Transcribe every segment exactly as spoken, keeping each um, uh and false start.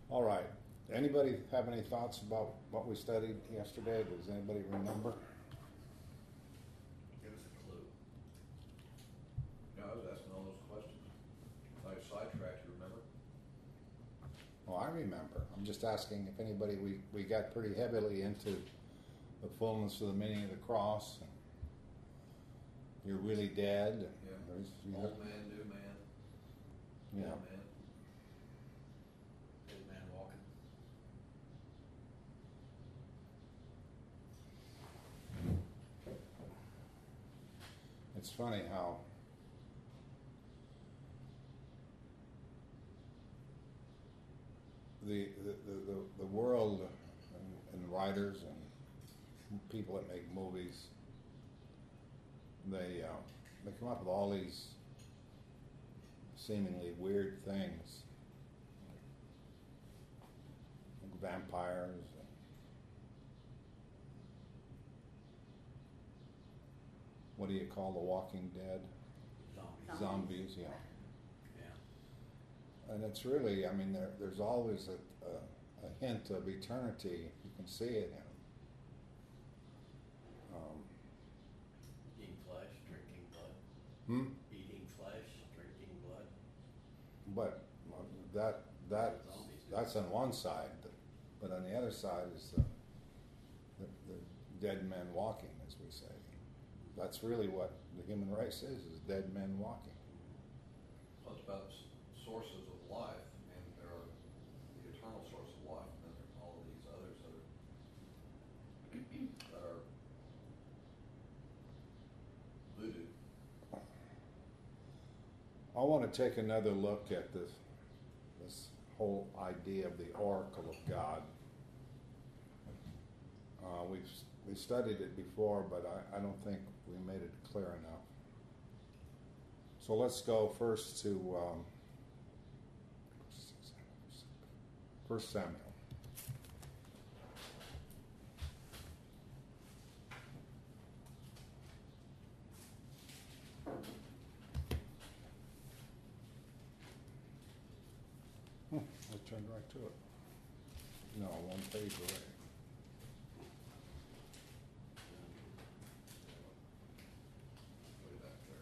All right. Anybody have any thoughts about what we studied yesterday? Does anybody remember? Give us a clue. No, I was asking all those questions. I sidetracked, you remember? Oh, I remember. I'm just asking if anybody, we, we got pretty heavily into the fullness of the meaning of the cross. You're really dead. Yeah. There's- you Old have- man, new man. Yeah. Dead man. Dead man walking. It's funny how the the, the, the world and, and writers and people that make movies, they uh, they come up with all these seemingly weird things, like vampires. And what do you call the Walking Dead? Zombies. Zombies, yeah. Yeah. And it's really, I mean, there, there's always a, a, a hint of eternity. You can see it in them. Um, Eating flesh, drinking blood. hmm? Eating flesh, drinking blood. But uh, that that Zombies do. that's on one side, but on the other side is the, the, the dead men walking, as we say. That's really what the human race is: is dead men walking. Well, it's about s- sources of life, and there are the eternal source of life, and then there's all of these others that are, that are voodoo. I want to take another look at this this whole idea of the oracle of God. Uh, we've we studied it before, but I, I don't think we made it clear enough. So let's go first to um, First Samuel. Hmm, I turned right to it. No, one page away. Way back there.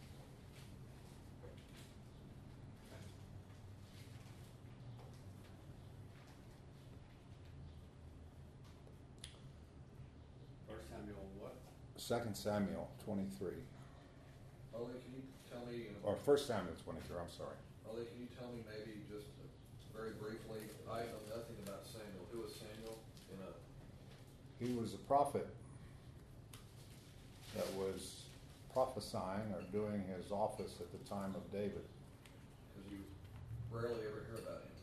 First Samuel what? Second Samuel twenty-three, Ollie, can you tell me, uh, or First Samuel twenty-three. I'm sorry. Ollie, can you tell me maybe just uh, very briefly, I know nothing about Samuel. Who was Samuel in a, He was a prophet that was prophesying or doing his office at the time of David. because you rarely ever hear about him,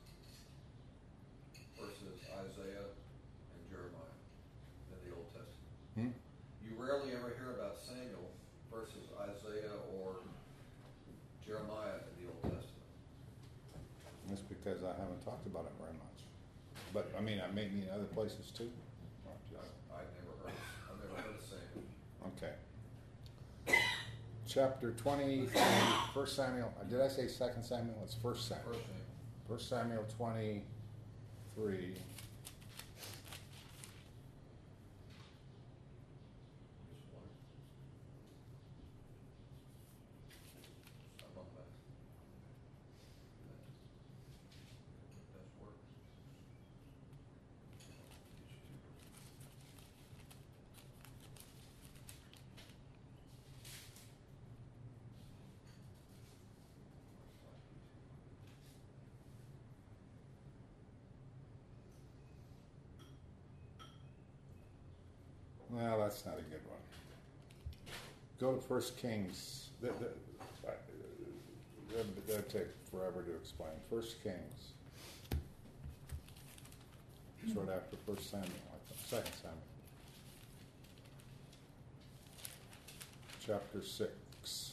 versus Isaiah and Jeremiah in the Old Testament. Hmm? You rarely ever hear about Samuel versus Isaiah or Jeremiah in the Old Testament. That's because I haven't talked about it very much. But I mean, I may mean other places too. Or I, just- I've never heard. Of, I've never heard of Samuel. Okay. Chapter twenty, First Samuel. Did I say Second Samuel? It's First Samuel. First name. First Samuel twenty-three. Just one. I'm on that. That's work. Well, that's not a good one. Go to First Kings. That, that, uh, that'd, that'd take forever to explain. First Kings. It's right after First Samuel, I think. Second Samuel. Chapter six.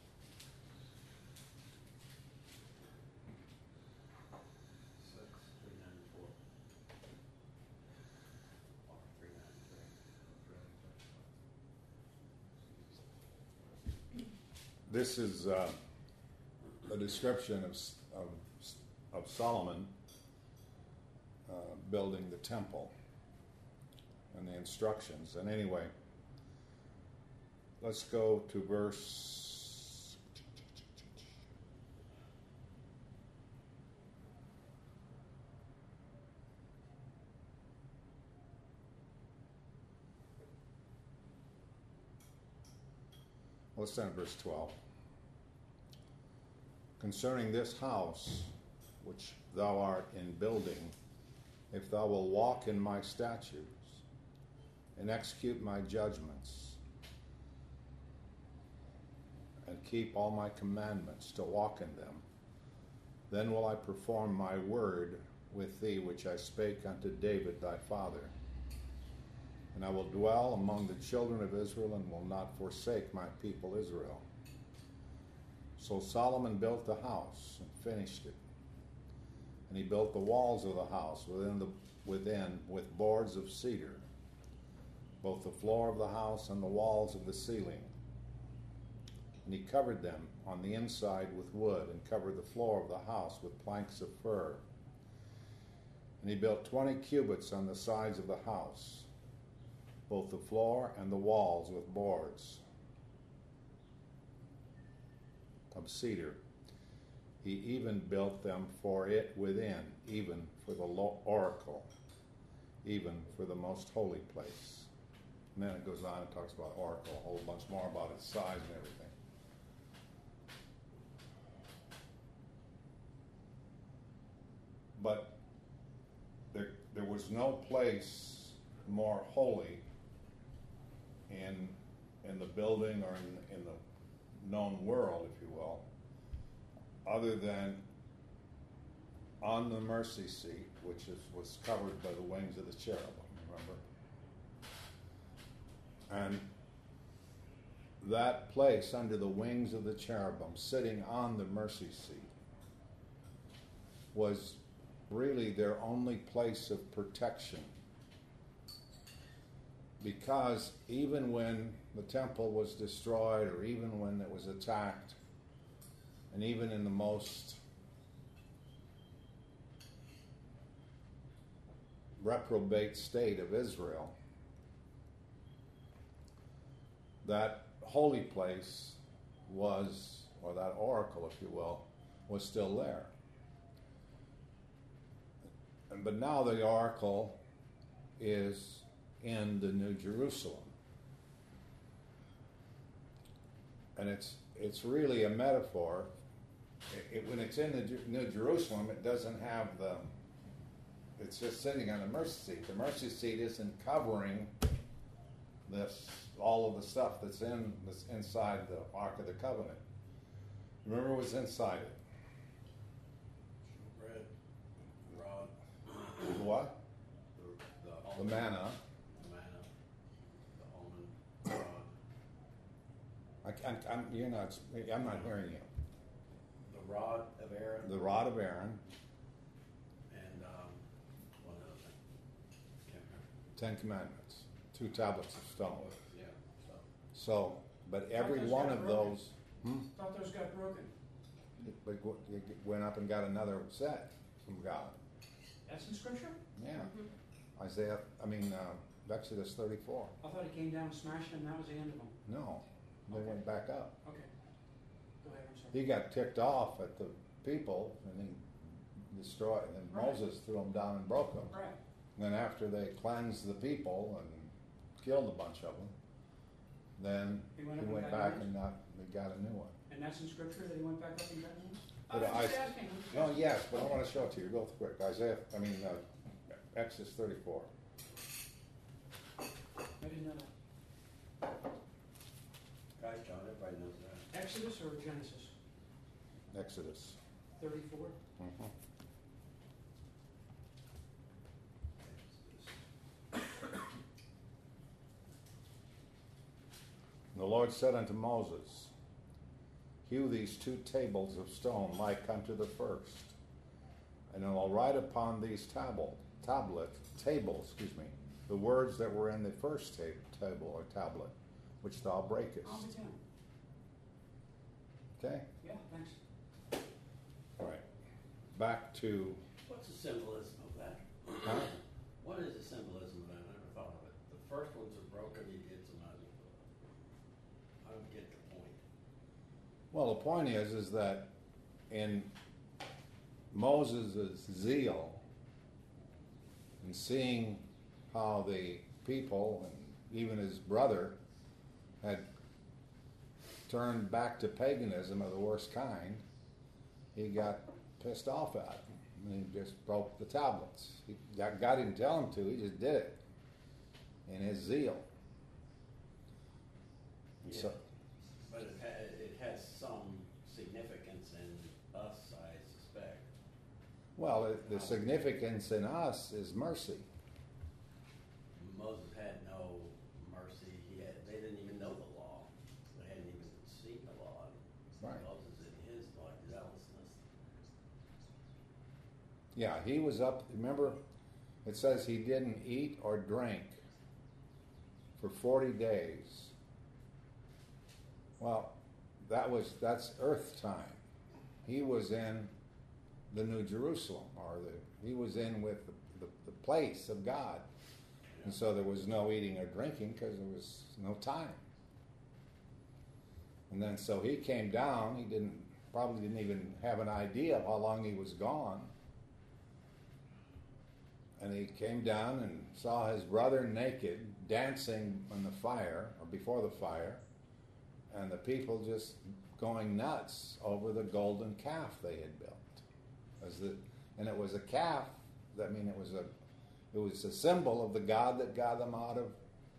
Six, this is uh, a description of, S- of, S- of Solomon uh, building the temple and the instructions. And anyway, let's go to verse. Let's start at verse twelve. Concerning this house which thou art in building, if thou wilt walk in my statutes and execute my judgments and keep all my commandments to walk in them, then will I perform my word with thee which I spake unto David thy father. And I will dwell among the children of Israel and will not forsake my people Israel. So Solomon built the house and finished it. And he built the walls of the house within the within with boards of cedar, both the floor of the house and the walls of the ceiling. And he covered them on the inside with wood, and covered the floor of the house with planks of fir. And he built twenty cubits on the sides of the house, both the floor and the walls with boards of cedar. He even built them for it within, even for the oracle, even for the most holy place. And then it goes on and talks about oracle, a whole bunch more about its size and everything. But there, there was no place more holy in in the building or in, in the known world, if you will, other than on the mercy seat, which is, was covered by the wings of the cherubim, remember? And that place under the wings of the cherubim, sitting on the mercy seat, was really their only place of protection. Because even when the temple was destroyed, or even when it was attacked, and even in the most reprobate state of Israel, that holy place was, or that oracle, if you will, was still there. But now the oracle is in the New Jerusalem. And it's it's really a metaphor. It, it, when it's in the Ju- New Jerusalem, it doesn't have the, it's just sitting on the mercy seat. The mercy seat isn't covering this, all of the stuff that's in this inside the Ark of the Covenant. Remember what's inside it? Bread, rod, The what? the, the The almond, manna. the manna, the almond rod, I, I'm, I'm, you're not, I'm not hearing you. the rod of Aaron, The rod of Aaron, and um, one other thing. Can't remember. Ten Commandments, two tablets of stone. Yeah, so. So, but every those one got of broken. those, hmm? Thought those got broken. But w- you went up and got another set from God. That's in scripture? Yeah. Isaiah, I mean, uh, Exodus thirty-four. I thought he came down and smashed them, and that was the end of them. No, they Okay. went back up. Okay. Go ahead, I'm sorry. He got ticked off at the people and he destroyed, and then Right. Moses threw them down and broke them. Right. And then after they cleansed the people and killed a bunch of them, then He he went up and went got back yours? and got, they got a new one. And that's in scripture that he went back up and got them? But I'm just I- asking. I'm just No, asking. yes, but I want to show it to you real quick. Isaiah, I mean, uh, Exodus thirty-four. I didn't know that. Guys, John, everybody knows that. Exodus or Genesis? Exodus. thirty-four? Mhm. The Lord said unto Moses, hew these two tables of stone like unto the first, and I'll write upon these tablet, tablet, table, excuse me, the words that were in the first ta- table or tablet, which thou breakest. I'll be down. Okay? Yeah, thanks. All right. Back to, What's the symbolism of that? huh? What is the symbolism of that? I never thought of it. The first ones are broken, he gets them out. I don't get the point. Well, the point is, is that in Moses' zeal and seeing how the people and even his brother had turned back to paganism of the worst kind, he got pissed off at him. And he just broke the tablets. He, God God didn't tell him to, he just did it in his zeal. And Yeah. so, But it, ha- it has some significance in us, I suspect. well, it, the significance in us is mercy. Moses had no mercy. He had, they didn't even know the law. They hadn't even seen the law. Right. Moses in his like zealousness. Yeah, he was up, remember, it says he didn't eat or drink for forty days. Well, that was, that's earth time. He was in the New Jerusalem, or the, he was in with the, the, the place of God. And so there was no eating or drinking because there was no time. And then so he came down, he didn't, probably didn't even have an idea of how long he was gone. And he came down and saw his brother naked, dancing on the fire, or before the fire, and the people just going nuts over the golden calf they had built. As the, and it was a calf, I mean, it was a, it was a symbol of the God that got them out of,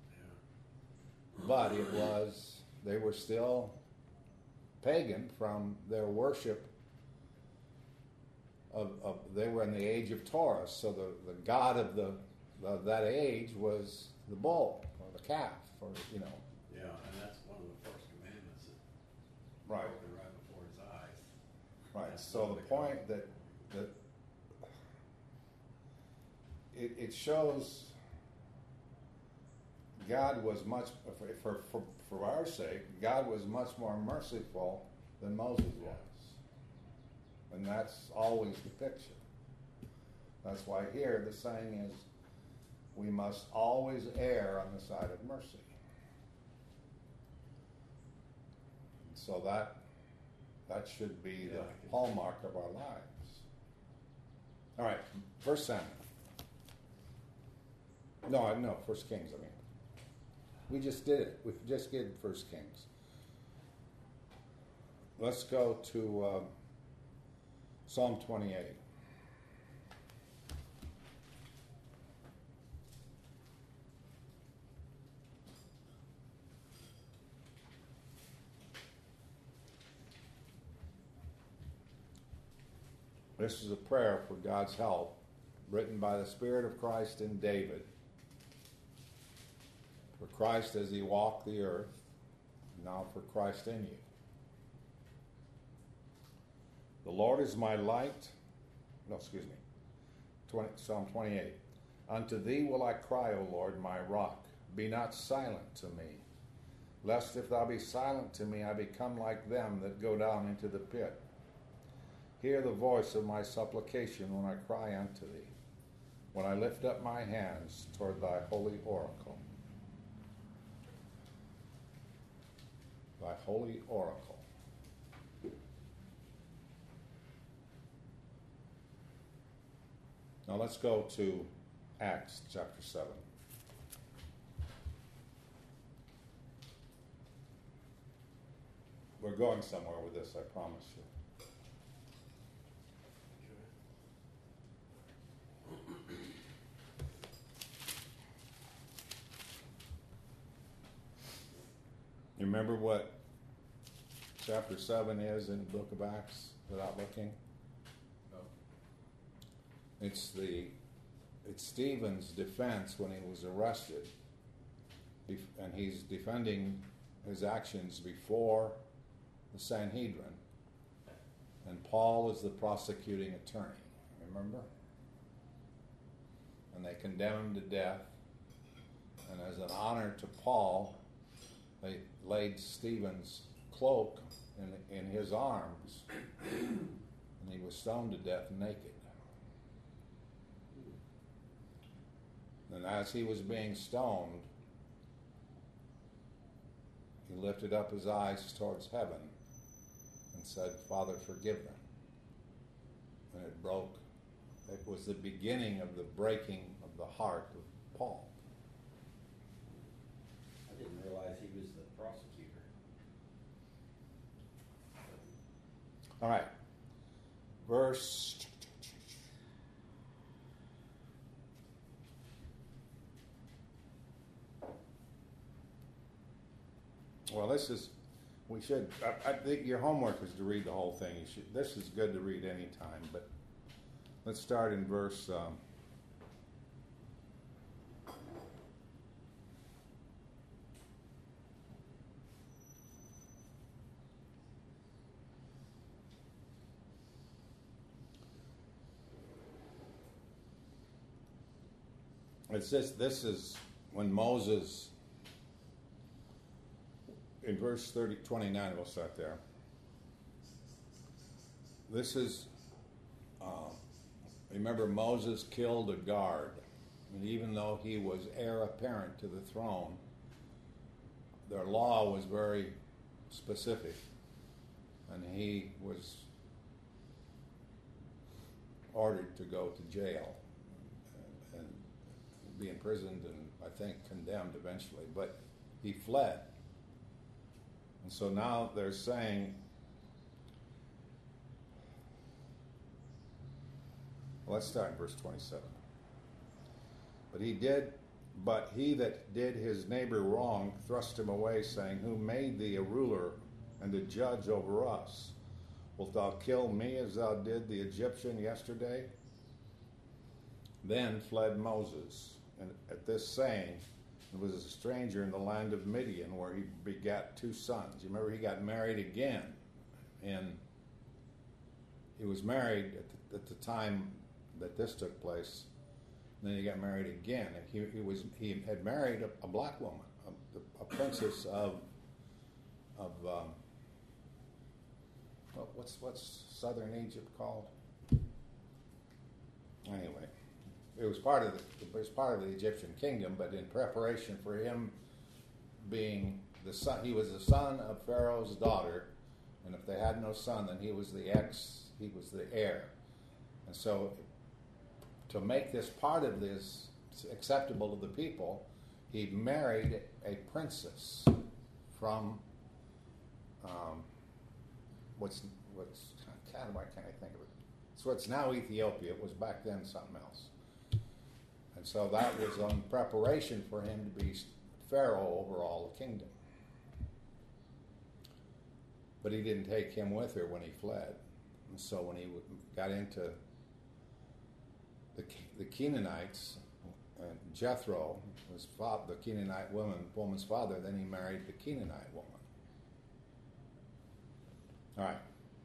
but it was, they were still pagan from their worship Of, of, they were in the age of Taurus, so the, the god of the of that age was the bull or the calf, or you know. Yeah, and that's one of the first commandments that Right. broken right before his eyes. Right. That's So one the of the point that that it, it shows God was much for, for for for our sake. God was much more merciful than Moses was. And that's always the picture. That's why here the saying is, we must always err on the side of mercy. So that that should be Yeah, the I can- hallmark of our lives. All right, First Samuel. No, I- no, First Kings. I mean, we just did it. We just did First Kings. Let's go to. Uh, Psalm twenty-eight. This is a prayer for God's help, written by the Spirit of Christ in David. For Christ as he walked the earth, now for Christ in you. The Lord is my light. No, excuse me. twenty, Psalm twenty-eight. Unto thee will I cry, O Lord, my rock. Be not silent to me. Lest if thou be silent to me, I become like them that go down into the pit. Hear the voice of my supplication when I cry unto thee, when I lift up my hands toward thy holy oracle. Thy holy oracle. Now let's go to Acts chapter seven. We're going somewhere with this, I promise you. You remember what chapter seven is in the book of Acts without looking? No. It's the it's Stephen's defense when he was arrested, and he's defending his actions before the Sanhedrin, and Paul is the prosecuting attorney. Remember? And they condemn him to death, and as an honor to Paul, they laid Stephen's cloak in, in his arms, and he was stoned to death naked. And as he was being stoned, he lifted up his eyes towards heaven and said, "Father, forgive them." And it broke. It was the beginning of the breaking of the heart of Paul. I didn't realize he was the prosecutor. All right. Verse Well, this is, we should, I, I think your homework is to read the whole thing. You should, this is good to read any time, but let's start in verse, um, it says this is when Moses, in verse thirty, twenty-nine, we'll start there. This is, uh, remember Moses killed a guard. And even though he was heir apparent to the throne, their law was very specific. And he was ordered to go to jail and, and be imprisoned and I think condemned eventually. But he fled. And so now they're saying, well, let's start in verse twenty-seven. But he did, but he that did his neighbor wrong thrust him away, saying, "Who made thee a ruler and a judge over us? Wilt thou kill me as thou did the Egyptian yesterday?" Then fled Moses, and at this saying, and was a stranger in the land of Midian, where he begat two sons. You remember he got married again, and he was married at the, at the time that this took place. And then he got married again, and he, he was he had married a, a black woman, a, a princess of of um, well, what's what's southern Egypt called? Anyway. It was part of the it was part of the Egyptian kingdom, but in preparation for him being the son, he was the son of Pharaoh's daughter, and if they had no son, then he was the ex, he was the heir. And so, to make this part of this acceptable to the people, he married a princess from um, what's what's God, why can't I think of it? So it's now Ethiopia. It was back then something else. And so that was on preparation for him to be Pharaoh over all the kingdom. But he didn't take him with her when he fled. And so when he got into the, the Canaanites, uh, Jethro was father, the Canaanite woman, woman's father, then he married the Canaanite woman. All right.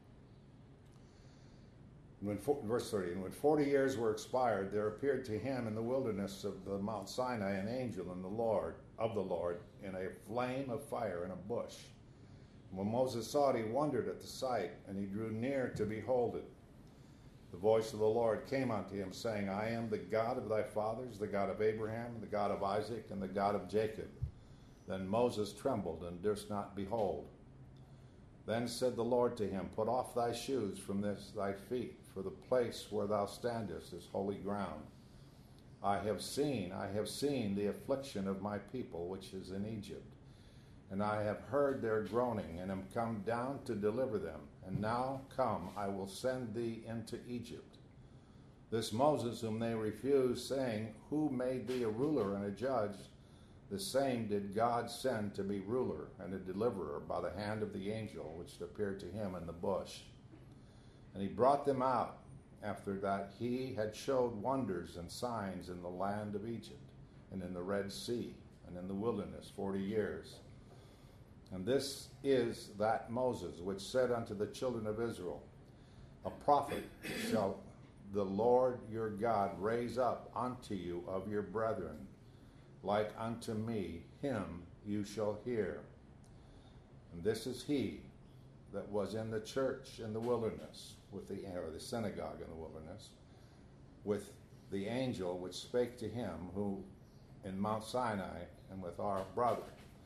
When, verse thirty, and when forty years were expired, there appeared to him in the wilderness of the Mount Sinai an angel in the Lord of the Lord in a flame of fire in a bush. And when Moses saw it, he wondered at the sight, and he drew near to behold it. The voice of the Lord came unto him, saying, I am the God of thy fathers, the God of Abraham, the God of Isaac, and the God of Jacob. Then Moses trembled and durst not behold. Then said the Lord to him, Put off thy shoes from this thy feet, for the place where thou standest is holy ground. I have seen, I have seen the affliction of my people which is in Egypt, and I have heard their groaning, and am come down to deliver them. And now come, I will send thee into Egypt. This Moses whom they refused, saying, Who made thee a ruler and a judge? The same did God send to be ruler and a deliverer by the hand of the angel which appeared to him in the bush. And he brought them out after that he had showed wonders and signs in the land of Egypt and in the Red Sea and in the wilderness forty years. And this is that Moses which said unto the children of Israel, A prophet shall the Lord your God raise up unto you of your brethren, like unto me, him you shall hear. And this is he that was in the church in the wilderness, with the or the synagogue in the wilderness, with the angel which spake to him who in Mount Sinai, and with our brother.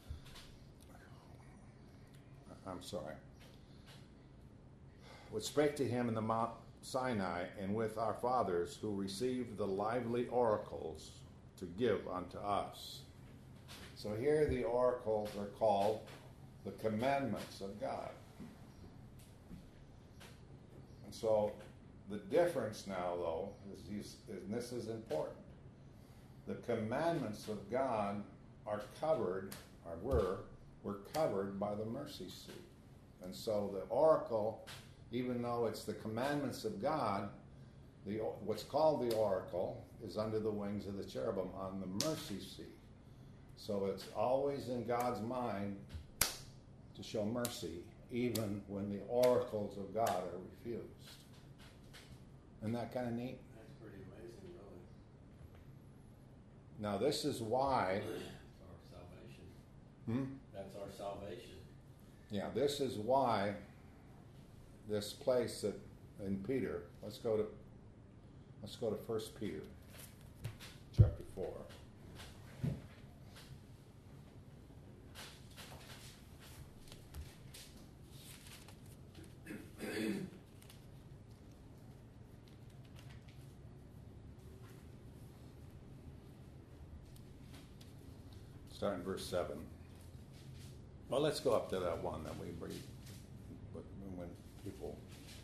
I'm sorry. Which spake to him in the Mount Sinai, and with our fathers, who received the lively oracles to give unto us. So here the oracles are called the commandments of God. And so the difference now, though, is, these, and this is important, the commandments of God are covered, or were, were covered by the mercy seat. And so the oracle, even though it's the commandments of God, the what's called the oracle is under the wings of the cherubim on the mercy seat. So it's always in God's mind to show mercy, even when the oracles of God are refused. Isn't that kind of neat? That's pretty amazing, really. Now this is why... That's our salvation. Hmm? That's our salvation. Yeah, this is why this place that in Peter, let's go to let's go to First Peter chapter four. Starting verse seven. Well, let's go up to that one that we read when people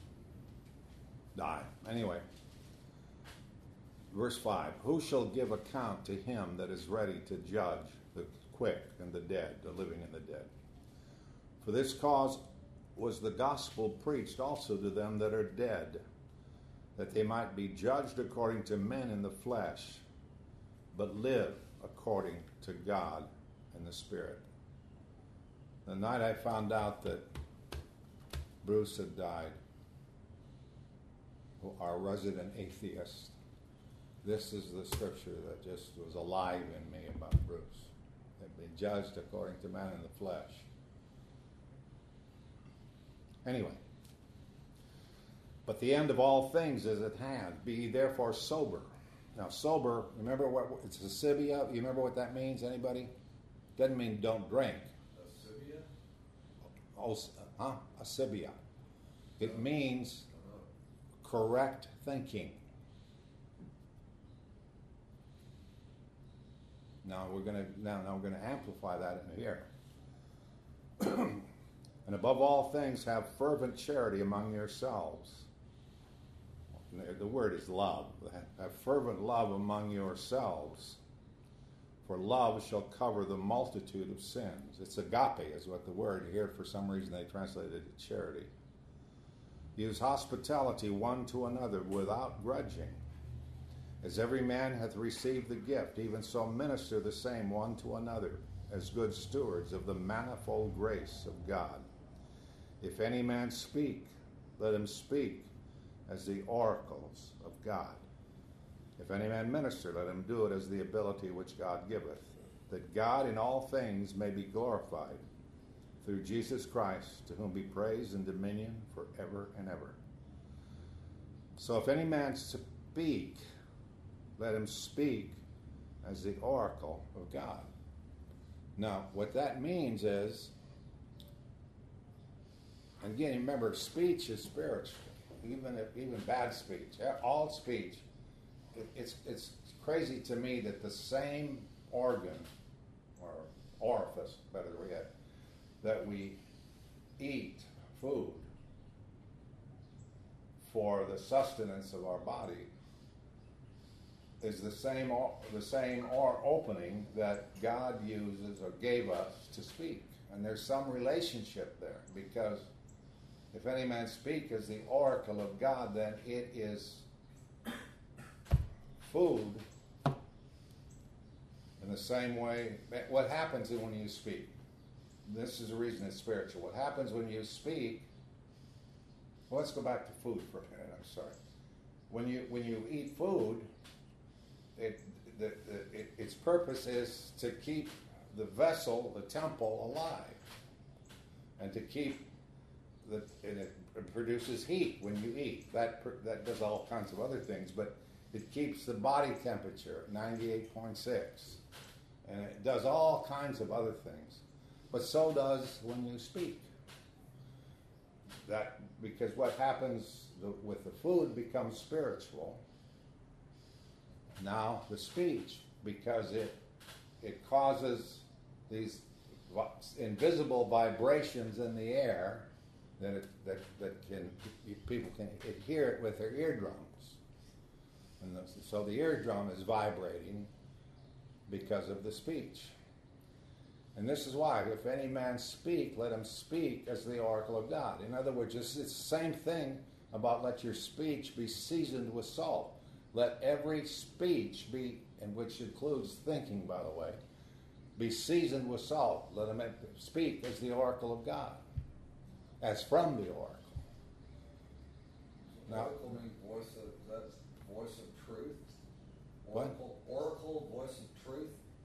die. Anyway, verse five. Who shall give account to him that is ready to judge the quick and the dead, the living and the dead? For this cause was the gospel preached also to them that are dead, that they might be judged according to men in the flesh, but live according to God in the Spirit. The night I found out that Bruce had died, our resident atheist, this is the scripture that just was alive in me about Bruce. They'd be judged according to man in the flesh. Anyway, but the end of all things is at hand. Be ye therefore sober. Now, sober, remember what it's asibia? You remember what that means? Anybody? Doesn't mean don't drink. Asibia? Oh, huh? Asibia. It means correct thinking. Now we're going to now, now we're going to amplify that in here. And above all things, have fervent charity among yourselves. The word is love. Have fervent love among yourselves, for love shall cover the multitude of sins. It's agape is what the word here, for some reason they translated it charity. Use hospitality one to another without grudging. As every man hath received the gift, even so minister the same one to another, as good stewards of the manifold grace of God. If any man speak, let him speak as the oracles of God. If any man minister, let him do it as the ability which God giveth, that God in all things may be glorified through Jesus Christ, to whom be praise and dominion forever and ever. So if any man speak, let him speak as the oracle of God. Now, what that means is, again, remember, speech is spiritual. Even if, even bad speech, all speech, it, it's it's crazy to me that the same organ or orifice, better yet, that we eat food for the sustenance of our body is the same the same or opening that God uses or gave us to speak, and there's some relationship there, because if any man speak as the oracle of God, then it is food in the same way. What happens when you speak? This is the reason it's spiritual. What happens when you speak? Well, let's go back to food for a minute. I'm sorry. When you when you eat food, it, the, the, it its purpose is to keep the vessel, the temple, alive, and to keep that and it produces heat when you eat. That pr- that does all kinds of other things, but it keeps the body temperature at ninety-eight point six, and it does all kinds of other things. But so does when you speak. That because what happens the, with the food becomes spiritual. Now the speech, because it it causes these invisible vibrations in the air that it, that that can people can hear it with their eardrums, and the, so the eardrum is vibrating because of the speech. And this is why, if any man speak, let him speak as the oracle of God. In other words, it's, it's the same thing about let your speech be seasoned with salt. Let every speech be, and which includes thinking, by the way, be seasoned with salt. Let him speak as the oracle of God, as from the oracle. Now, Oracle means voice of, is that voice of truth? What? Oracle, oracle, voice of truth?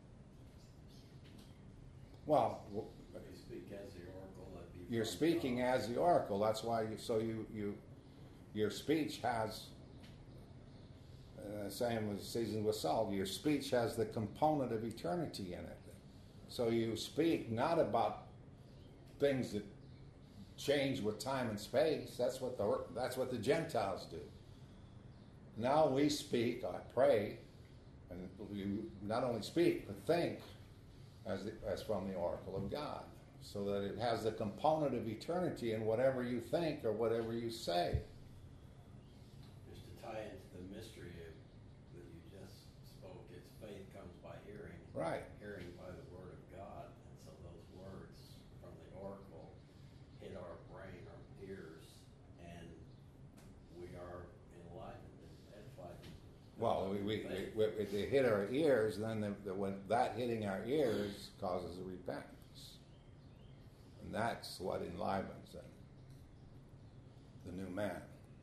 well, If you speak as the oracle, that'd be. you're from speaking God. as the oracle. That's why you. So you you, your speech has. Uh, same with seasoned with salt. Your speech has the component of eternity in it. So you speak not about things that change with time and space. That's what the that's what the Gentiles do. Now we speak. I pray, and we not only speak but think as the, as from the oracle of God, so that it has the component of eternity in whatever you think or whatever you say. Just to tie into the mystery of, that you just spoke, it's faith comes by hearing. Right. Hearing by the word of God. And so those words from the oracle hit our brain, our ears, and we are enlightened and edified. Well, we, we, we, we, if they hit our ears, then the, the, when that hitting our ears causes a repentance. And that's what enlivens it, the new man.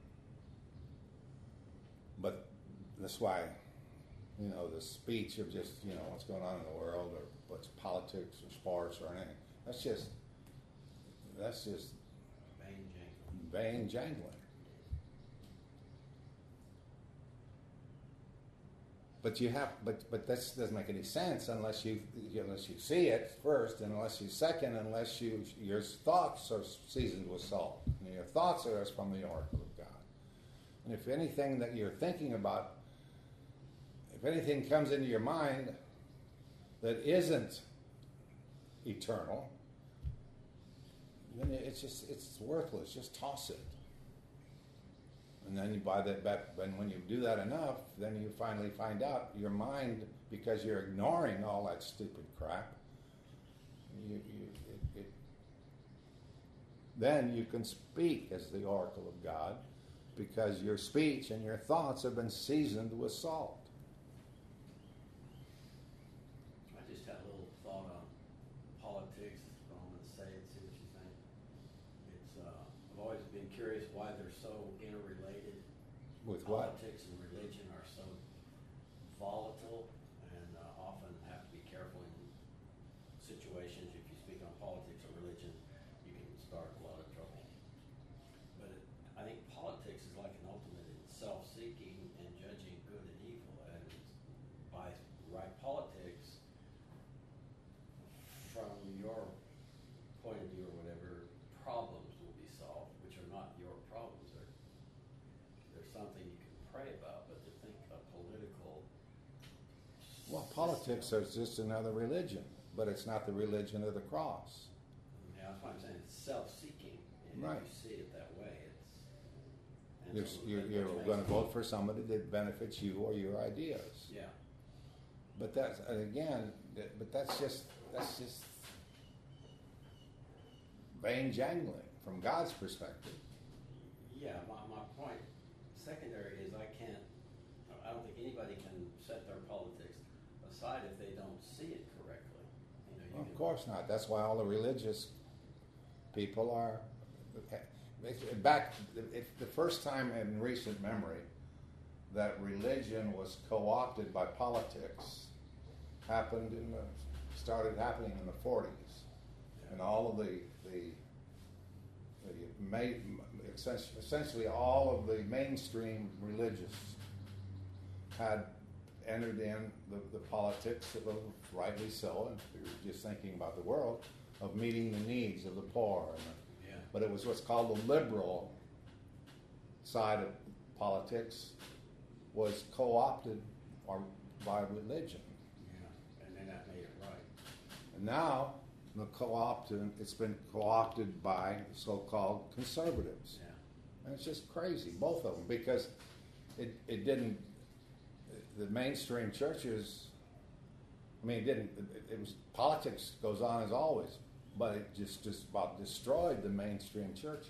But that's why, you know, the speech of just, you know, what's going on in the world or what's politics or sports or anything, that's just, that's just Vain jangling. vain jangling. But you have, but but that doesn't make any sense unless you unless you see it first, and unless you second, unless you your thoughts are seasoned with salt, and your thoughts are as from the oracle of God. And if anything that you're thinking about, if anything comes into your mind that isn't eternal, then it's just it's worthless. Just toss it. And then you buy that bet, and when you do that enough, then you finally find out your mind, because you're ignoring all that stupid crap. You, you, it, it, then you can speak as the oracle of God, because your speech and your thoughts have been seasoned with salt. I just had a little thought on politics, but I'm going to say it, see what you think. It's, uh, I've always been curious why they're so interrelated. With what? Politics and religion are so volatile and uh, often have to be careful in situations. If you speak on politics or religion, you can start a lot of trouble. But it, I think politics is like an ultimate in self-seeking and judging good and evil. And by right politics, from your point of view or whatever, problems will be solved, which are not your problems. They're, they're something you can pray about, but to think a political Well, politics system- is just another religion, but it's not the religion of the cross. Yeah, that's why I'm saying it's self-seeking. And Right. if you see it that way, it's... and You're, so you're, that- you're which makes going to it- vote for somebody that benefits you or your ideas. Yeah. But that's, and again, that- but that's just, that's just vain jangling from God's perspective. Yeah, my, my point secondary is I can't, I don't think anybody can set their politics aside if they don't see it correctly. You know, you Of can- course not. That's why all the religious people are, back, if the first time in recent memory that religion was co-opted by politics happened in the, started happening in the forties. And all of the, the the ma- essentially, essentially all of the mainstream religious had entered in the, the politics, of, rightly so, and we were just thinking about the world, of meeting the needs of the poor. And the, Yeah. but it was what's called the liberal side of politics was co-opted or by religion. Yeah, and then that made it right. And now the co-opted, it's been co-opted by so-called conservatives. Yeah. And it's just crazy, both of them, because it, it didn't, the mainstream churches, I mean, it didn't, it, it was, politics goes on as always, but it just, just about destroyed the mainstream churches.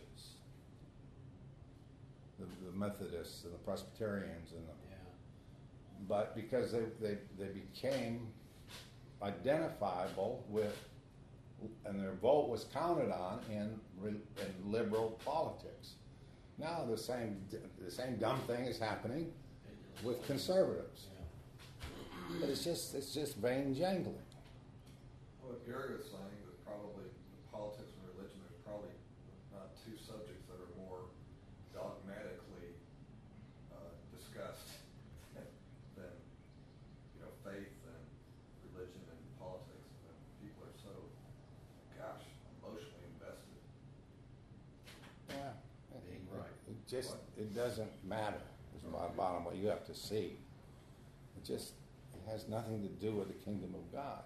The, the Methodists and the Presbyterians and the, Yeah. but because they, they, they became identifiable with, and their vote was counted on in, in liberal politics. Now the same the same dumb thing is happening with conservatives. Yeah. But it's just it's just vain jangling. What Gary was saying, that probably politics and religion, there's probably not two subjects that are more dogmatically uh, discussed than, you know, faith and religion and politics. And people are so, gosh, emotionally invested. Yeah. Being right. It just it doesn't matter. Is the bottom what you have to see. It just it has nothing to do with the kingdom of God.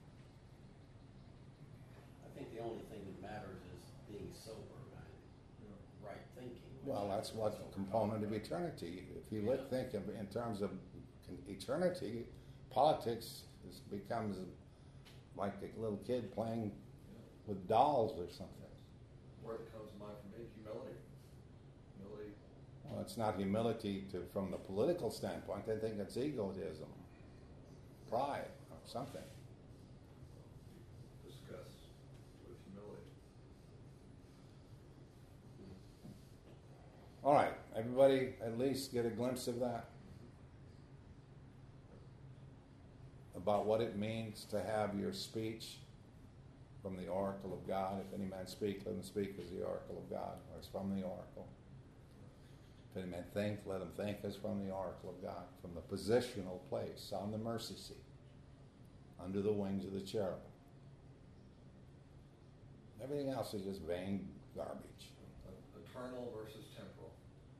I think the only thing that matters is being sober and right thinking. which Well, is- that's what what we're component of talking about. eternity. If you Yeah. look, think of in terms of con- eternity, politics is, becomes like a little kid playing with dolls or something. Word that comes to mind for me, humility. Humility. Well, it's not humility to, from the political standpoint. I think it's egotism, pride, or something. Discuss with humility. All right, everybody, at least get a glimpse of that. About what it means to have your speech from the oracle of God. If any man speak, let him speak as the oracle of God, or as from the oracle. If any man think, let him think as from the oracle of God, from the positional place on the mercy seat, under the wings of the cherubim. Everything else is just vain garbage. Eternal versus temporal.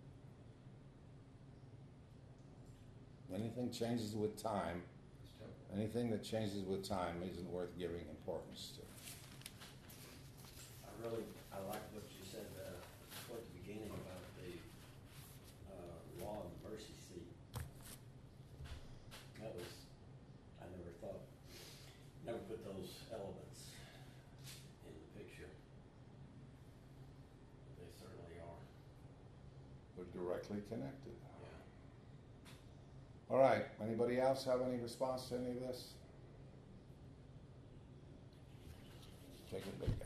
Anything changes with time, It's temporal. anything that changes with time isn't worth giving importance to. I really, I like what you said uh, toward the beginning about the uh, law and mercy seat. That was, I never thought, never put those elements in the picture. They certainly are. They're directly connected. Yeah. All right, anybody else have any response to any of this? Take a big